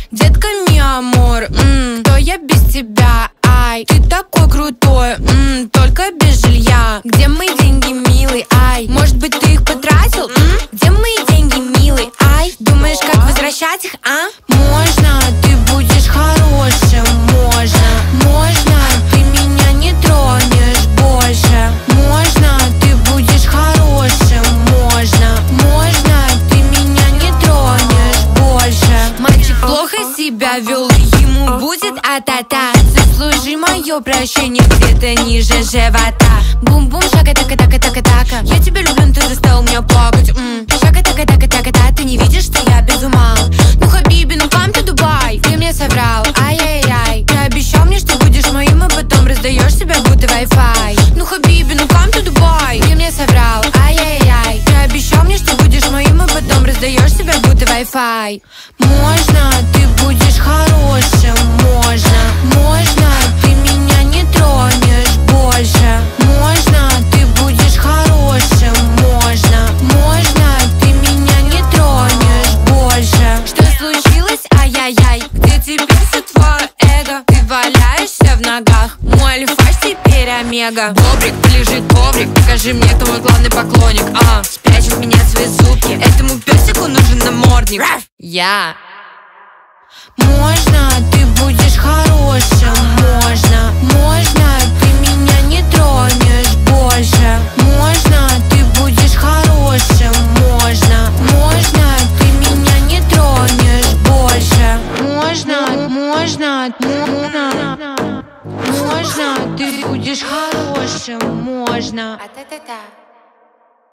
Детка, ми амор, то я без тебя, ай. Ты такой крутой, только без жилья. Где мои деньги, милый, ай? Может быть, ты их потратил, Где мои деньги, милый, ай? Думаешь, как возвращать их, а? Можно, ты будешь хорошим, можно, ты меня не тронешь больше. Можно, ты будешь хорошим, можно, ты меня не тронешь больше. Мальчик плохо себя вел, ему будет а-та-та. Заслужи мое прощение где-то ниже живота. Бум-бум, шага-така-така-така-така. Я тебя люблю, но ты заставил меня плакать. Шага-така-така-така-така. Ты не видишь, что я без ума. Ну, Хабиби, ну come to Dubai. Ты мне соврал, ай-яй-яй. Ты обещал мне, что будешь моим, а потом раздаешь себя, будто Wi-Fi. Ну, Хабиби, ну come to Dubai. Ты мне соврал, ай-яй-яй. Ты обещал мне, что будешь моим, а потом раздаешь себя, будто Wi-Fi. Можно, ты будешь хорошим, можно, ты меня не тронешь больше. Можно, ты будешь хорошим, можно, ты меня не тронешь больше. Что случилось, ай-яй-яй? Где теперь все твое эго? Ты валяешься в ногах, мой альфа теперь омега. Бобрик, лежит коврик, покажи мне, кто мой главный поклонник. Спрячь от меня свои зубки, этому песику нужен намордник. Я. Можно, ты будешь хорошим, можно, ты меня не тронешь больше. Можно, ты будешь хорошим, можно, ты меня не тронешь больше. Можно, ты будешь хорошим, можно. А-та-та-та.